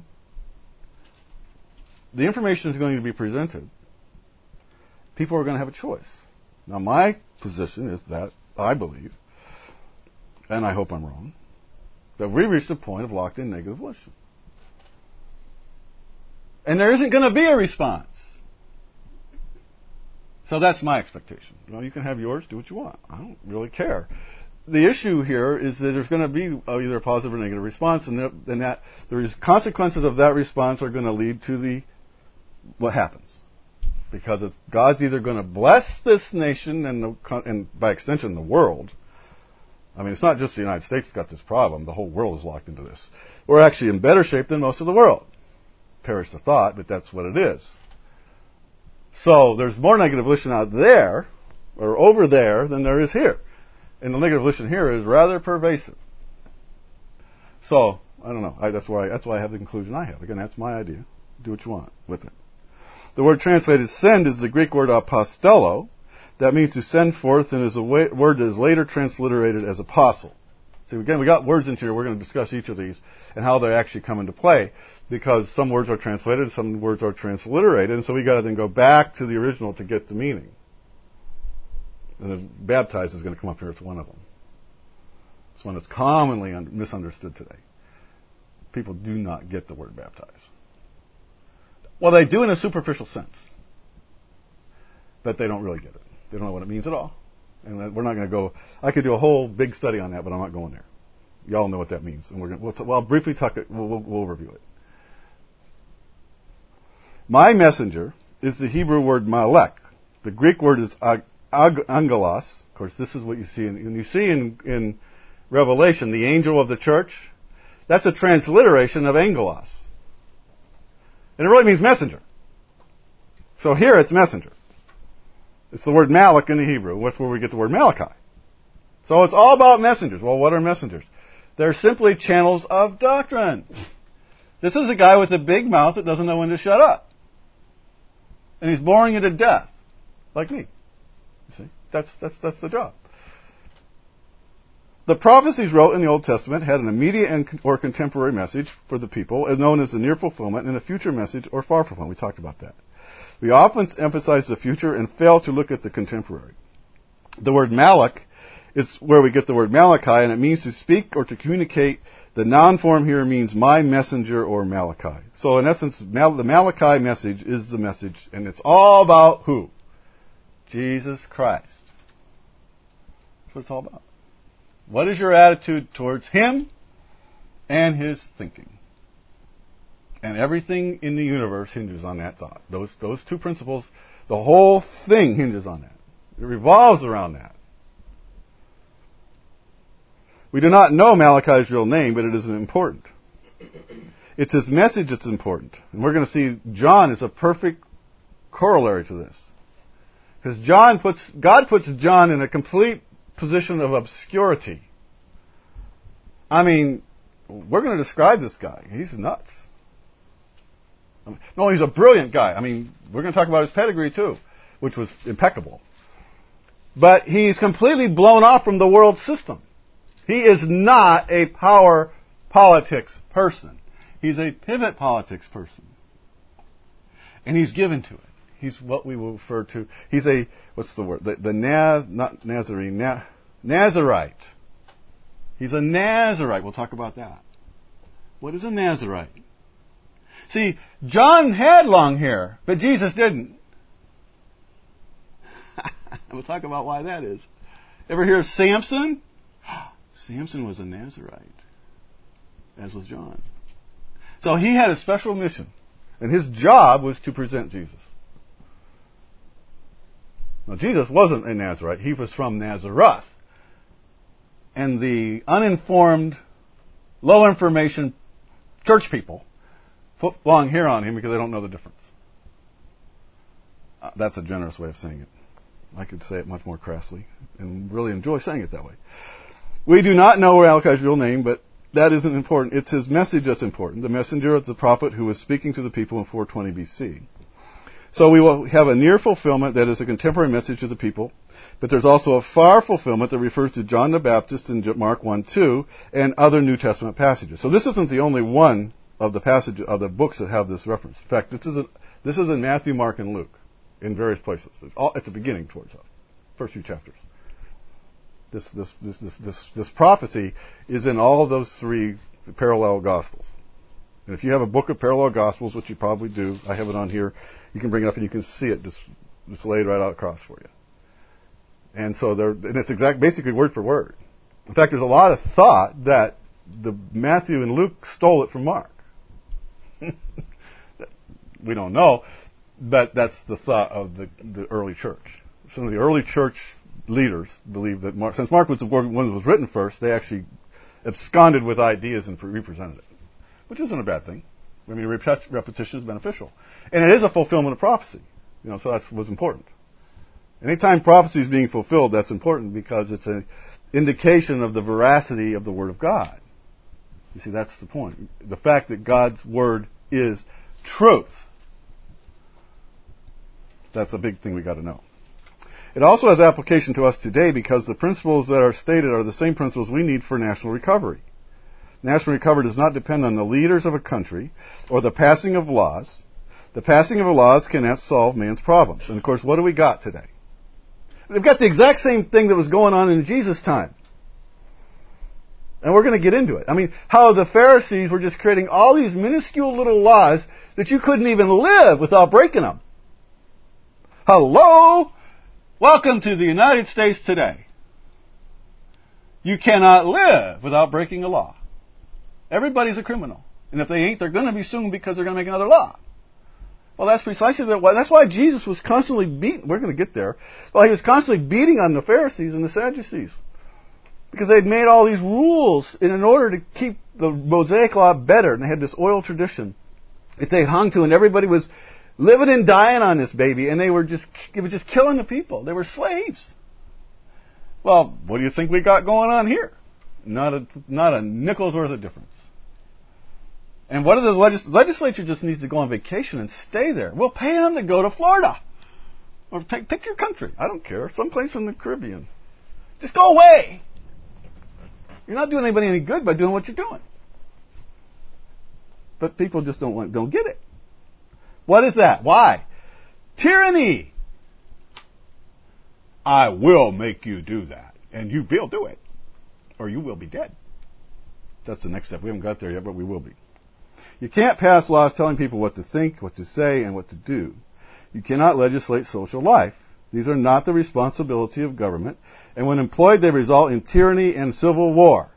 the information is going to be presented. People are going to have a choice. Now, my position is that I believe, and I hope I'm wrong, that we've reached a point of locked-in negative volition. And there isn't going to be a response. So that's my expectation. You know, you can have yours, do what you want. I don't really care. The issue here is that there's going to be either a positive or negative response, and then that the consequences of that response are going to lead to the what happens. Because it's, God's either going to bless this nation and, the, and by extension the world. I mean, it's not just the United States that's got this problem. The whole world is locked into this. We're actually in better shape than most of the world. Perish the thought, but that's what it is. So there's more negative volition out there, or over there, than there is here. And the negative volition here is rather pervasive. So, I don't know. I, that's, why I, that's why I have the conclusion I have. Again, that's my idea. Do what you want with it. The word translated send is the Greek word apostello. That means to send forth, and is a word that is later transliterated as apostle. So again, we got words into here. We're going to discuss each of these and how they actually come into play, because some words are translated, some words are transliterated, and so we got to then go back to the original to get the meaning. And then baptize is going to come up here as one of them. It's one that's commonly un- misunderstood today. People do not get the word baptize. Well, they do in a superficial sense, but they don't really get it. They don't know what it means at all. And we're not going to go. I could do a whole big study on that, but I'm not going there. Y'all know what that means, and we're going. We'll, t- well, I'll briefly talk it. We'll, we'll, we'll review it. My messenger is the Hebrew word malek. The Greek word is ag- ag- angelos. Of course, this is what you see in, and you see in, in Revelation, the angel of the church. That's a transliteration of angelos, and it really means messenger. So here it's messenger. It's the word Malak in the Hebrew. That's where we get the word Malachi. So it's all about messengers. Well, what are messengers? They're simply channels of doctrine. This is a guy with a big mouth that doesn't know when to shut up. And he's boring you to death. Like me. You see? That's, that's, that's the job. The prophecies wrote in the Old Testament had an immediate and or contemporary message for the people, known as the near fulfillment, and a future message or far fulfillment. We talked about that. We often emphasize the future and fail to look at the contemporary. The word Malak is where we get the word Malachi, and it means to speak or to communicate. The noun form here means my messenger or Malachi. So in essence, Mal- the Malachi message is the message, and it's all about who? Jesus Christ. That's what it's all about. What is your attitude towards Him and His thinking? And everything in the universe hinges on that thought. Those those two principles, the whole thing hinges on that. It revolves around that. We do not know Malachi's real name, but it is important. It's his message that's important. And we're going to see John is a perfect corollary to this. Because John puts, God puts John in a complete position of obscurity. I mean, we're going to describe this guy. He's nuts. No, he's a brilliant guy. I mean, we're going to talk about his pedigree too, which was impeccable. But he's completely blown off from the world system. He is not a power politics person. He's a pivot politics person. And he's given to it. He's what we will refer to, he's a, what's the word? The, the Naz, not Nazarene, Na, Nazarite. He's a Nazarite. We'll talk about that. What is a Nazarite? See, John had long hair, but Jesus didn't. We'll talk about why that is. Ever hear of Samson? Samson was a Nazarite, as was John. So he had a special mission, and his job was to present Jesus. Now, Jesus wasn't a Nazarite. He was from Nazareth. And the uninformed, low-information church people put long hair on him because they don't know the difference. Uh, that's a generous way of saying it. I could say it much more crassly and really enjoy saying it that way. We do not know Malachi's real name, but that isn't important. It's his message that's important. The messenger of the prophet who was speaking to the people in four twenty B C. So we will have a near fulfillment that is a contemporary message to the people, but there's also a far fulfillment that refers to John the Baptist in Mark one two and other New Testament passages. So this isn't the only one of the passages of the books that have this reference. In fact, this is a, this is in Matthew, Mark, and Luke in various places. It's all at the beginning towards the first few chapters. This this this this this, this prophecy is in all of those three parallel gospels. And if you have a book of parallel gospels, which you probably do, I have it on here. You can bring it up and you can see it just, just laid right out across for you. And so there, and it's exact, basically word for word. In fact, there's a lot of thought that the Matthew and Luke stole it from Mark. We don't know, but that's the thought of the, the early church. Some of the early church leaders believed that Mark, since Mark was the one that was written first, they actually absconded with ideas and represented it, which isn't a bad thing. I mean, repetition is beneficial. And it is a fulfillment of prophecy. You know, so that's what's important. Anytime prophecy is being fulfilled, that's important because it's an indication of the veracity of the Word of God. You see, that's the point. The fact that God's Word is truth. That's a big thing we got to know. It also has application to us today because the principles that are stated are the same principles we need for national recovery. National recovery does not depend on the leaders of a country or the passing of laws. The passing of laws cannot solve man's problems. And of course, what do we got today? We've got the exact same thing that was going on in Jesus' time. And we're going to get into it. I mean, how the Pharisees were just creating all these minuscule little laws that you couldn't even live without breaking them. Hello? Welcome to the United States today. You cannot live without breaking a law. Everybody's a criminal. And if they ain't, they're going to be soon because they're going to make another law. Well, that's precisely the, that's why Jesus was constantly beating, we're going to get there, well, he was constantly beating on the Pharisees and the Sadducees. Because they'd made all these rules in order to keep the Mosaic law better. And they had this oral tradition that they hung to, and everybody was living and dying on this baby, and they were just, it was just killing the people. They were slaves. Well, what do you think we got going on here? Not a, not a nickel's worth of difference. And what are the legis- legislature just needs to go on vacation and stay there. We'll pay them to go to Florida. Or take, pick your country. I don't care. Someplace in the Caribbean. Just go away. You're not doing anybody any good by doing what you're doing. But people just don't want, don't get it. What is that? Why? Tyranny. I will make you do that. And you will do it. Or you will be dead. That's the next step. We haven't got there yet, but we will be. You can't pass laws telling people what to think, what to say, and what to do. You cannot legislate social life. These are not the responsibility of government. And when employed, they result in tyranny and civil war.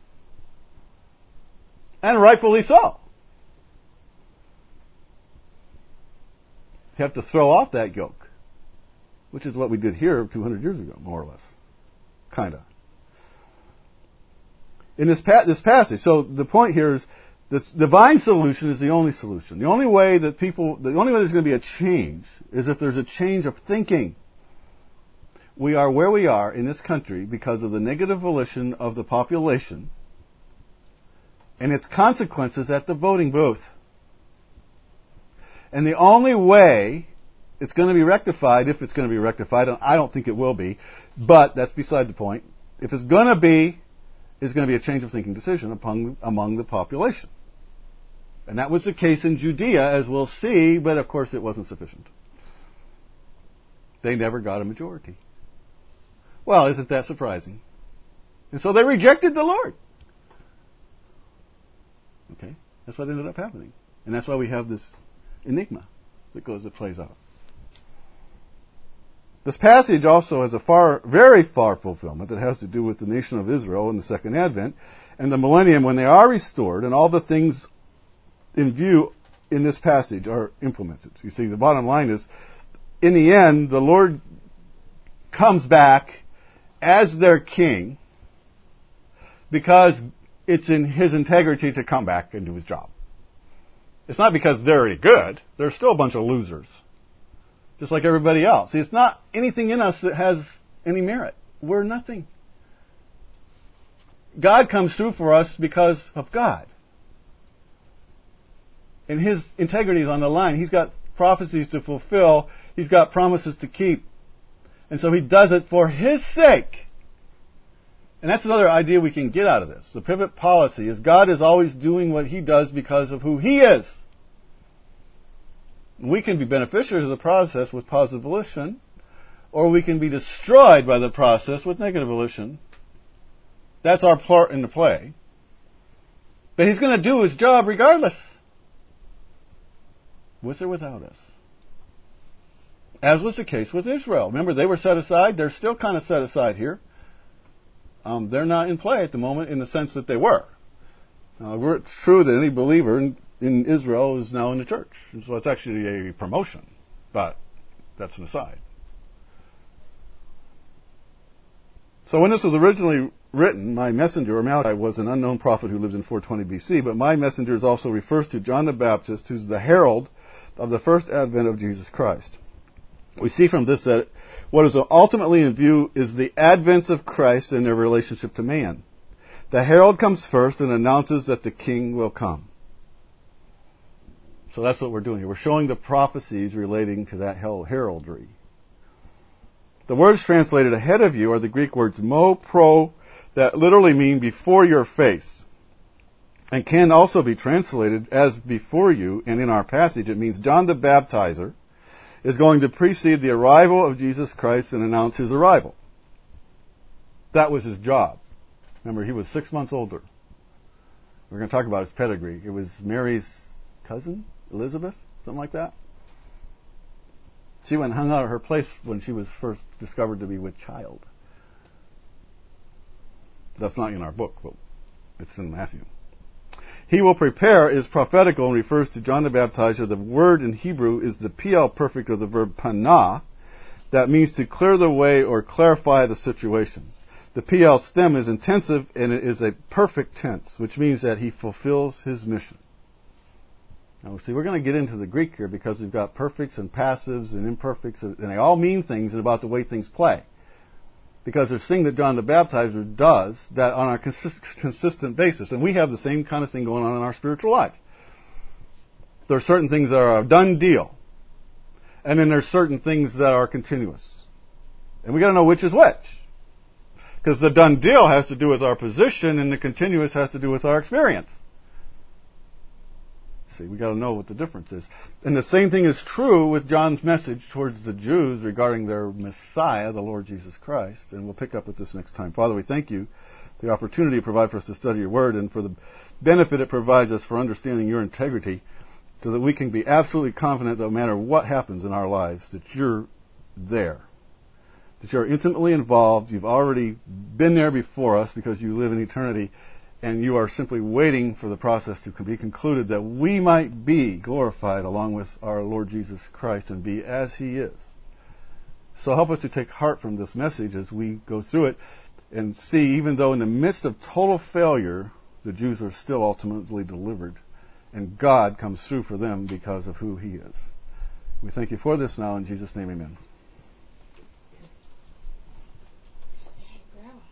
And rightfully so. You have to throw off that yoke. Which is what we did here two hundred years ago, more or less. Kind of. In this, pa- this passage, so the point here is the divine solution is the only solution. The only way that people, the only way there's going to be a change is if there's a change of thinking. We are where we are in this country because of the negative volition of the population and its consequences at the voting booth. And the only way it's going to be rectified, if it's going to be rectified, and I don't think it will be, but that's beside the point. If it's going to be, it's going to be a change of thinking decision among, among the population. And that was the case in Judea, as we'll see, but of course it wasn't sufficient. They never got a majority. Well, isn't that surprising? And so they rejected the Lord. Okay? That's what ended up happening. And that's why we have this enigma that goes, that plays out. This passage also has a far, very far fulfillment that has to do with the nation of Israel in the second advent and the millennium when they are restored and all the things in view in this passage are implemented. You see, the bottom line is, in the end, the Lord comes back as their king because it's in his integrity to come back and do his job. It's not because they're any good. They're still a bunch of losers. Just like everybody else. See, it's not anything in us that has any merit. We're nothing. God comes through for us because of God. And his integrity is on the line. He's got prophecies to fulfill. He's got promises to keep. And so he does it for his sake. And that's another idea we can get out of this. The pivot policy is God is always doing what he does because of who he is. We can be beneficiaries of the process with positive volition, or we can be destroyed by the process with negative volition. That's our part in the play. But he's going to do his job regardless, with or without us. As was the case with Israel. Remember, they were set aside. They're still kind of set aside here. Um, they're not in play at the moment in the sense that they were. Now, it's true that any believer in, in Israel is now in the church. And so it's actually a promotion. But that's an aside. So when this was originally written, my messenger, or Malachi, was an unknown prophet who lived in four twenty B C, but my messenger is also refers to John the Baptist, who's the herald of the first advent of Jesus Christ. We see from this that what is ultimately in view is the advents of Christ and their relationship to man. The herald comes first and announces that the king will come. So that's what we're doing here. We're showing the prophecies relating to that heraldry. The words translated ahead of you are the Greek words mo, pro, that literally mean before your face, and can also be translated as before you, and in our passage it means John the Baptizer is going to precede the arrival of Jesus Christ and announce his arrival. That was his job. Remember, he was six months older. We're going to talk about his pedigree. It was Mary's cousin, Elizabeth, something like that. She went and hung out at her place when she was first discovered to be with child. That's not in our book, but it's in Matthew. He will prepare is prophetical and refers to John the Baptizer. The word in Hebrew is the P L perfect of the verb panah. That means to clear the way or clarify the situation. The P L stem is intensive and it is a perfect tense, which means that he fulfills his mission. Now, see, we're going to get into the Greek here because we've got perfects and passives and imperfects, and they all mean things about the way things play. Because there's things that John the Baptizer does that on a consist- consistent basis. And we have the same kind of thing going on in our spiritual life. There are certain things that are a done deal. And then there's certain things that are continuous. And we got to know which is which. Because the done deal has to do with our position and the continuous has to do with our experience. See, we got to know what the difference is. And the same thing is true with John's message towards the Jews regarding their Messiah, the Lord Jesus Christ. And we'll pick up with this next time. Father, we thank you for the opportunity you provide for us to study your word and for the benefit it provides us for understanding your integrity so that we can be absolutely confident that no matter what happens in our lives, that you're there. That you're intimately involved. You've already been there before us because you live in eternity. And you are simply waiting for the process to be concluded that we might be glorified along with our Lord Jesus Christ and be as He is. So help us to take heart from this message as we go through it and see, even though in the midst of total failure, the Jews are still ultimately delivered. And God comes through for them because of who He is. We thank you for this now. In Jesus' name, amen.